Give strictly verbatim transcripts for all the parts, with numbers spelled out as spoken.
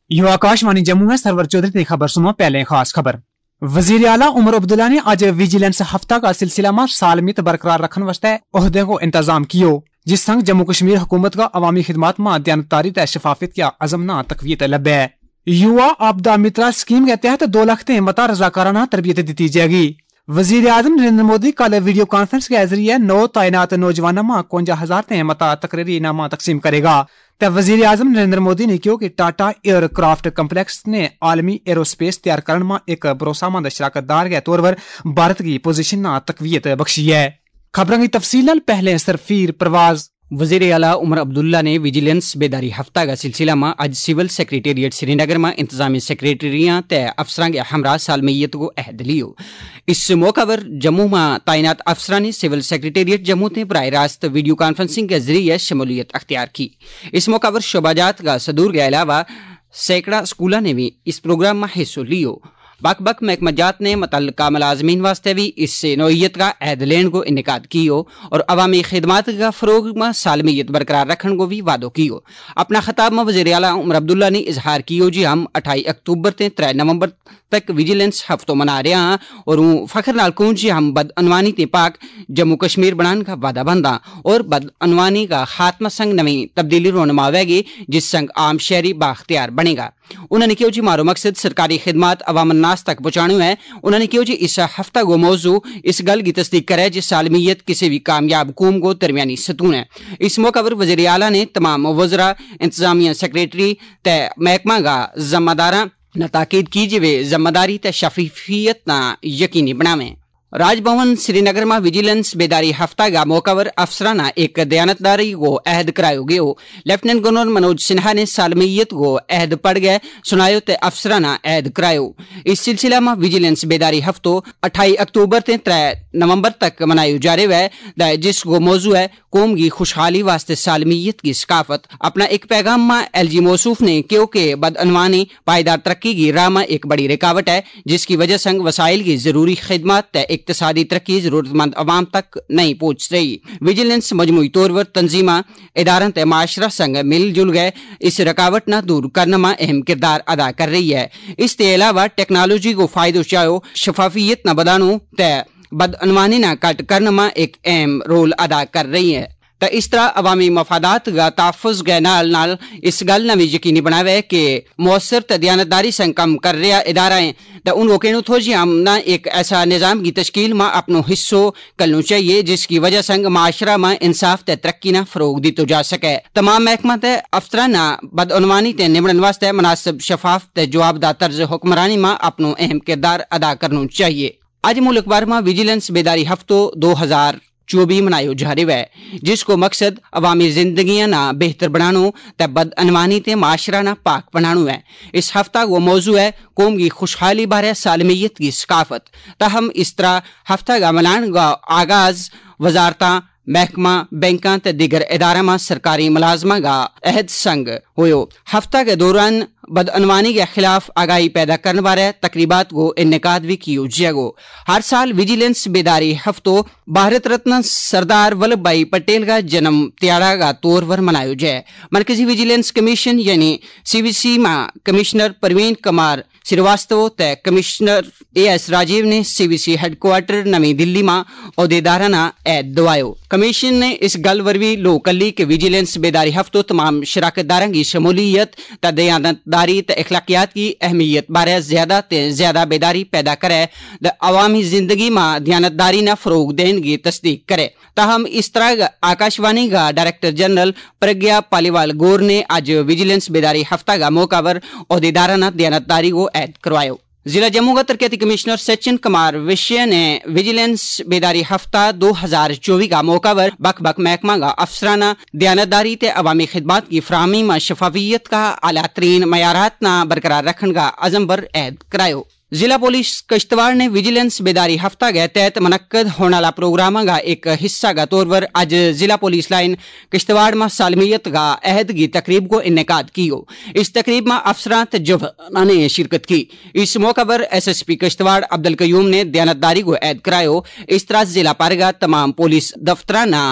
यो आकाशवाणी जम्मू में सरवर चौधरी की खबर सुनो। पहले खास खबर। वजीर आला उमर अब्दुल्ला ने आज विजिलेंस हफ्ता का सिलसिला में सालमियत बरकरार रखने वास्ते ओहदे को इंतजाम कियो, जिस संग जम्मू कश्मीर हुकूमत का अवामी खिदमात में दयानतदारी व शफाफियत का अज़म न तकवीत लबे। युवा आपदा मित्रा स्कीम के तहत दो लाख ते मता रजाकाराना तरबियत दी जाएगी। वजीर आजम नरेंद्र मोदी कल वीडियो कॉन्फ्रेंस के जरिए नौ तैनात नौजवानों में इक्यावन हजार ते मता तकरीरी इनाम तकसीम करेगा। तो वजीर आजम नरेंद्र मोदी ने कहा कि टाटा एयरक्राफ्ट कम्प्लेक्स ने आलमी एरोस्पेस तैयार करने में एक भरोसामंद शराकतदार के तौर पर भारत की पोजीशन न तकवीत बख्शी है। खबरों की तफसील पहले सरफीर प्रवाज। वजीर आला उमर अब्दुल्ला ने विजिलेंस बेदारी हफ्ता का सिलसिला में आज सिविल सेक्रेटेरिएट श्रीनगर में इंतजामी सेक्रेटरियां ते अफसरां के हमरा सालमियत को अहद लियो। इस मौका पर जम्मू में तैनात अफसरां ने सिविल सेक्रेटेरिएट जम्मू ने बराह रास्त वीडियो कॉन्फ्रेंसिंग के जरिए शमूलियत अख्तियार की। इस मौका पर शोबाजात का सदूर के अलावा सैकड़ा स्कूलों ने भी इस प्रोग्राम में हिस्सा लियो। बक बक महकमजात ने मुतल्लिका मुलाजमीन वास्ते भी इस नौइयत का अहद लेने को इनकाद कियो और अवामी खिदमात का फरोग में सालमियत बरकरार रखने को भी वादो कियो। अपना खिताब में वज़ीर आला उमर अब्दुल्ला ने इजहार कियो जी हम अठाई अक्टूबर ते त्रै नवंबर तक विजिलेंस हफ्तों मना रहे हैं और फखर नाल कहूं जी हम बदअनवानी ते पाक जम्मू कश्मीर बनाने का वादा बंदा और बदअनवानी का खात्मा संग नवी तब्दीली रोनमावेगी, जिस संग आम शहरी बाख्तियार बनेगा। उन्होंने कहा जी मारो मकसद सरकारी खिदमात अवाम नास तक पहुंचाना है। उन्होंने कहा जी इस हफ्ता को मौजू इस गल की तस्दीक करे जी सालमियत किसी भी कामयाब कौम को दरमियानी सतून है। इस मौका पर वज़ीर आला ने तमाम वज़रा इंतजामिया सेक्रेटरी ते महकमा का जिम्मेदारा न ताकीद की जी वे जिम्मेदारी ते शफीफियत न यकीनी बनावें। राजभवन श्रीनगर में विजिलेंस बेदारी हफ्ता का मौका पर अफसराना एक दयानतदारी को अहद करायो गयो। लेफ्टिनेंट गवर्नर मनोज सिन्हा ने सालमियत को अहद पढ़ गए सुनायो ते अफसराना अहद करायो। इस सिलसिला में विजिलेंस बेदारी हफ्तों अठाई अक्टूबर ते त्रै नवंबर तक मनायो जा रहे है, जिसको मौजू है कौम की खुशहाली वास्ते सालमियत की सकाफत। अपना एक पैगाम में एल जी मौसूफ ने कहो कि बदअनवानी पायदार तरक्की की राह में एक बड़ी रुकावट है, जिसकी वजह संग वसाइल की जरूरी खिदमत इक्तिसादी तरक्की जरूरतमंद अवाम तक नहीं पहुंच रही। विजिलेंस मजमूई तौर पर तंजीमा इदारा ते माशरा संग मिलजुल गए इस रुकावट न दूर करने में अहम किरदार अदा कर रही है। इसके अलावा टेक्नोलॉजी को फायदो चाहो शफाफियत न बदानो ते बदअनवानी न कट करने में एक अहम रोल अदा कर रही है। तो इस तरह अवामी मफादात का तहफ़्फ़ुज़ के नाल नाल इस गल न भी यकीनी बनावे कि मौसर ते दयानतदारी संग कम कर रहा इदारा है तो उन वकीलों थो जी हम ना एक ऐसा निज़ाम की तश्कील में अपनो हिस्सो करना चाहिए, जिसकी वजह संग माशरा में इंसाफ ते तरक्की न फरोग दी तो जा सके। तमाम महकमा ते अफसरां ना बदअनवानी ते निबड़न वास्ते मुनासिब शफाफ ते जवाबदार तर्ज हुक्मरानी में अपनो अहम किरदार अदा करना चाहिए। आज मुल्क भर में विजिलेंस बेदारी हफ्तों दो हजार चौबीस मनायो जा रहा है, जिसको मकसद अवामी जिंदगियां ना बेहतर बनानो ते बदअनवानी ते माशरा ना पाक बनानो है। इस हफ्ता को मौजू है कौम की खुशहाली बारे सालमियत की सकाफत। तहम इस तरह हफ्ता का मनाने का आगाज वजारता महकमा बैंकां ते दिगर इदारा में सरकारी मुलाजमा का अहद संग होयो। हफ्ता के दौरान बदअनवानी के खिलाफ आगाही पैदा करने वाले तकरीबात को इनकाद भी कियो जाएगो। हर साल विजिलेंस बेदारी हफ्तों भारत रत्न सरदार वल्लभ भाई पटेल का जन्म त्याड़ा का तौर पर मनायो जाए। मरकजी विजिलेंस कमीशन यानी सी वी सी में कमिश्नर प्रवीण कुमार श्रीवास्तव ते कमिश्नर ए एस राजीव ने C V C headquarter New Delhi में अहदेदाराना ऐद दवायो। कमीशन ने इस गल वर भी लो कली के विजिलेंस बेदारी हफ्तों तमाम शराकतदारों की शमूलियत ते दयानतदारी ते अखलाकियात की अहमियत बारे ज्यादा ते ज्यादा बेदारी पैदा करे द अवामी जिंदगी में दयानतदारी न फरोग देने की तस्दीक करे। ताहम इस तरह आकाशवाणी का डायरेक्टर जनरल प्रज्ञा पालीवाल गौर ने आज विजिलेंस बेदारी हफ्ता का मौका पर अहदेदाराना दयानतदारी को ऐद करवायो। जिला जम्मू का तरक्याती कमिश्नर सचिन कुमार विषय ने विजिलेंस बेदारी हफ्ता दो हजार चौबीस का मौका पर बक बक महकमा का अफसराना दयानतदारी ते अवामी खिदमात की फराहमी में शफाफियत का आला तरीन मयारात न बरकरार रखने का अज़म पर ऐद करायो। जिला पुलिस किश्तवाड़ ने विजिलेंस बेदारी हफ्ता के तहत मनक्कद होने वाला प्रोग्राम का एक हिस्सा का तौर पर आज जिला पुलिस लाइन किश्तवाड़ में सालमियत का अहद की तकरीब को इनकाद की हो। इस तकरीब में अफसरां ते जवानां ने शिरकत की। इस मौका पर S S P Kishtwar Abdul Qayoom ने दयानतदारी को ऐद करायो। इस तरह जिला पर तमाम पुलिस दफ्तरां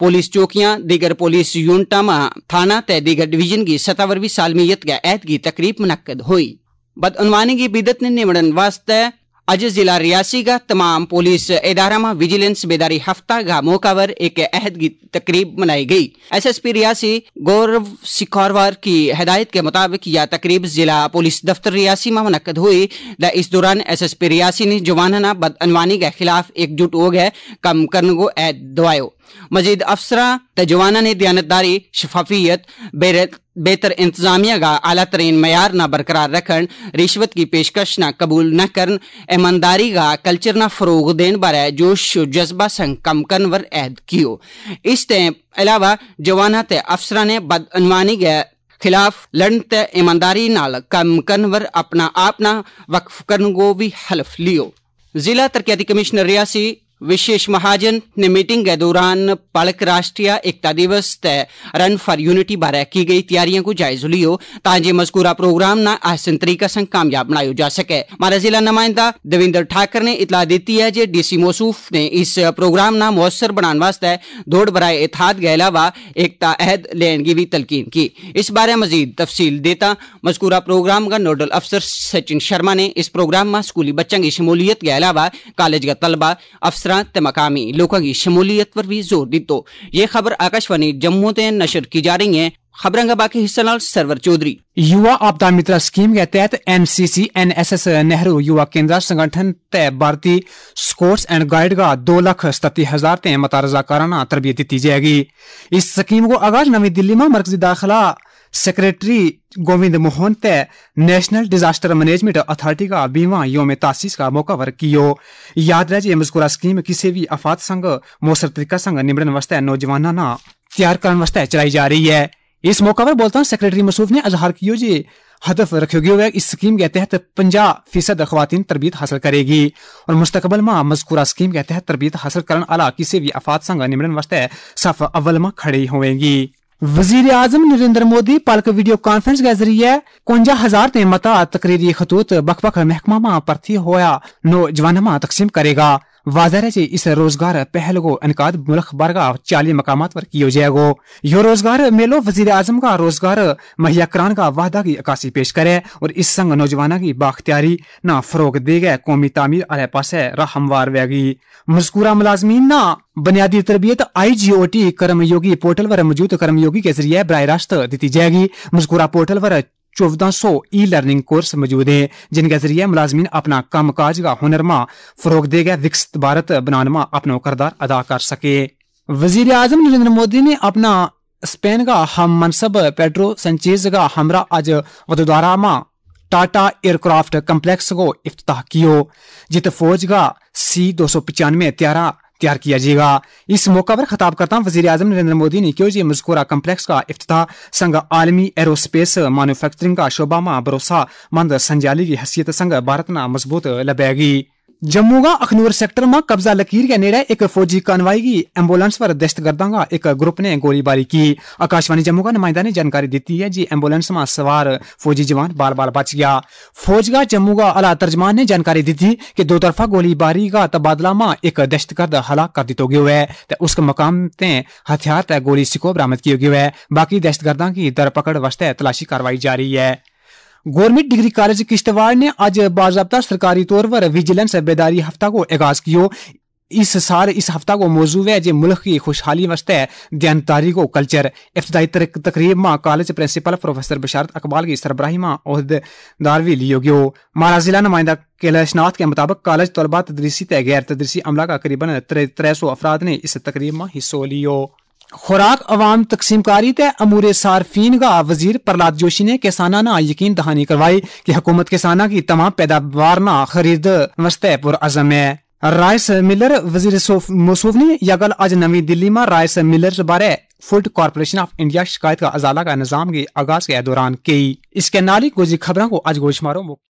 पुलिस चौकियां दीगर पुलिस यूनिटां थाना ते दीगर डिवीजन की सतावर भी सालमियत के ऐद की तकरीब मुनक्कद हुई। बदअनवानी की बिदत ने निमड़न वास्ते अज जिला रियासी का तमाम पुलिस इदारा में विजिलेंस बेदारी हफ्ता का मौका पर एक अहद की तकरीब मनाई गई। S S P Reasi Gaurav Sikarwar की हिदायत के मुताबिक यह तकरीब जिला पुलिस दफ्तर रियासी में मुनक्कद हुई। इस दौरान एस एस पी रियासी ने जवानाना बदअनवानी के खिलाफ एकजुट हो गए कम करने को ऐद दवायो। मजीद अफसरा त जवाना ने दयानतदारी शफाफियत बेहतर इंतजामिया का आला तरीन मैार न बरकरार रखन, रिश्वत की पेशकश न कबूल न करन, ईमानदारी का कल्चर न फरोग देन बारे जोश जज्बा संग कम करन वर ऐद कियो। इस ते अलावा जवाना ते अफसरा ने बदअनवानी के खिलाफ लड़न ते ईमानदारी नाल कम करन वर अपना आप न वक्फ करन को भी हलफ लियो। जिला तरक्याती कमिश्नर रियासी विशेष महाजन ने मीटिंग के दौरान पालक राष्ट्रीय एकता दिवस ते रन फॉर यूनिटी बारे की गई तैयारियों को जायजा लियो ताकि मजकूरा प्रोग्राम न आसान तरीका से कामयाब बनाया जा सके। हमारा जिला नुमाइंदा देवेंद्र ठाकर ने इतला दी है कि डीसी मौसूफ ने इस प्रोग्राम न मौसर बनाने वास्ते दौड़ बराए इत्तेहाद के अलावा एकता अहद लेने की भी तलकीन की। इस बारे मजीद तफसील देता मजकूरा प्रोग्राम का नोडल अफसर सचिन शर्मा ने इस प्रोग्राम में स्कूली बच्चों की शमूलियत के अलावा कॉलेज का तलबा अफसर ते मकामी लोगों की शमूलियत पर भी जोर दी। तो ये खबर आकाशवाणी जम्मू ते नशर की जा रही है। खबरों का बाकी हिस्सा नाल सरवर चौधरी। युवा आपदा मित्र स्कीम के तहत एनसीसी एनएसएस नेहरू युवा केंद्र संगठन ते भारतीय स्काउट्स एंड गाइड का दो लाख सत्ती हजार ते मतरजाकाराना तरबियत दी जाएगी। इस स्कीम को आगाज नवी दिल्ली में मरकजी दाखिला सेक्रेटरी गोविंद मोहन ते नेशनल डिजास्टर मैनेजमेंट अथॉरिटी का बीमा योम तासीस का मौका पर कियो। याद रहे मजकूरा स्कीम किसी भी आफात संग मौसर तरीका संग निमड़न वास्ते नौजवाना ना तैयार करने वास्ते चलाई जा रही है। इस मौका पर बोलता सेक्रेटरी मसूफ ने अजहार कियो जी हदफ रखे गए इस स्कीम के तहत पंजा फीसद खवातीन तरबियत हासिल करेगी और मुस्तकबल में मजकूरा स्कीम के तहत तरबियत हासिल करने वाला किसी भी आफात संग निमड़न वास्ते सफ अव्वल में खड़ी होंगी। वजीर आजम नरेंद्र मोदी पलक वीडियो कॉन्फ्रेंस के जरिए कुंजा हजार ते मता तकरीरी खतूत बख बख महकमा में भर्ती होया नौजवान में तकसीम करेगा। वाज़ह है इस रोजगार पहल को इनकाद मुल्क भर का चाली मकामात पर किया जाएगा। यो रोजगार मेलो वजीर आजम का रोजगार मुहैया कराने का वादा की अक्सी पेश करे और इस संग नौजवानों की बाख्तियारी न फरोग देगा कौमी तामीर आले पास राह हमवार वेगी। मजकूरा मुलाजमीन ना बुनियादी तरबियत आई जी ओ टी कर्मयोगी पोर्टल पर मौजूद कर्मयोगी के जरिए बराह रास्त दी जाएगी। मजकूरा पोर्टल पर चौदह सौ ई लर्निंग कोर्स मौजूद है जिनके जरिए मुलाजमीन अपना काम काज का हुनर में फरोग देगा विकसित भारत बनाने में अपना किरदार अदा कर सके। वजीर आजम नरेंद्र मोदी ने अपना स्पेन का हम मनसब पेड्रो संचेज का हमरा आज वडोदरा में टाटा एयरक्राफ्ट कम्प्लेक्स को इफ्तिताह कियो जित फौज का सी दो सौ पचानवे त्यारा तैयार किया जाएगा। इस मौका पर खिताब करता वजीर आजम नरेंद्र मोदी ने क्यों जी मजकूरा कम्प्लेक्स का इफ्तिताह संग आलमी एरोस्पेस मैन्युफैक्चरिंग का शोबा में भरोसा मंद संजाली की हैसियत संग भारत न मजबूत लबेगी। जम्मू का अखनूर सेक्टर में कब्जा लकीर के नेड़े एक फौजी कानवाई की एम्बुलेंस पर दहशतगर्दों का एक ग्रुप ने गोलीबारी की। आकाशवाणी जम्मू का नुमाइंदा ने जानकारी दी है जी एम्बुलेंस में सवार फौजी जवान बाल बाल बच गया। फौज का जम्मू का आला तर्जमान ने जानकारी दी थी कि दो तरफा गोलीबारी का तबादला में एक दहशतगर्द हलाक कर दिया गया है। उसके मकाम ते हथियार तय गोली सिको बरामद किया गया है। बाकी दहशतगर्दों की दरपकड़ वास्ते तलाशी कार्रवाई जारी है। गवर्नमेंट डिग्री कॉलेज किश्तवाड़ ने आज बाज़ाब्ता सरकारी तौर पर विजिलेंस बेदारी हफ्ता को आगाज किया। इस साल इस हफ्ता को मौजू है जो मुल्क की खुशहाली वास्ते दयानतदारी को कल्चर। इफ्तिताई तकरीब में college principal professor Basharat Iqbal की सरबराही में ओहदेदार भी लियो गयो। मारा जिला नुमाइंदा कैलाशनाथ के मुताबिक कॉलेज तलबा तदरीसी तय गैर तदरीसी अमला का करीबन त्रै सौ अफराद ने इस तकरीब में हिस्सा लियो। खुराक अवाम तकसीमकारी ते अमूर सार्फिन का वजीर प्रहलाद जोशी ने किसाना ना यकीन दहानी करवाई कि हुकूमत किसाना की तमाम पैदावार ना खरीद वास्ते पुरअज़म है। राइस मिलर वजीर मौसूफ ने यह गल आज नवी दिल्ली में राइस मिलर बारे फूड कॉर्पोरेशन ऑफ इंडिया शिकायत का अजाला का निजाम के आगाज के दौरान की। इसके नाली गोजी खबरों को आज गोश मारो।